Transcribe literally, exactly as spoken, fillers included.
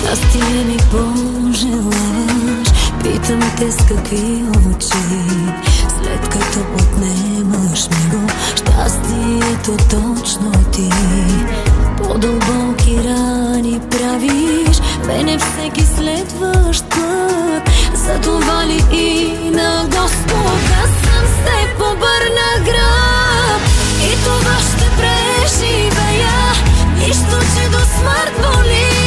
Аз ти ми пожелаваш, питам те с какви очи, след като отнемаш ми го, щастието точно ти. По-дълбоки рани правиш мене всеки следващ път. За това ли и на Господа съм с теб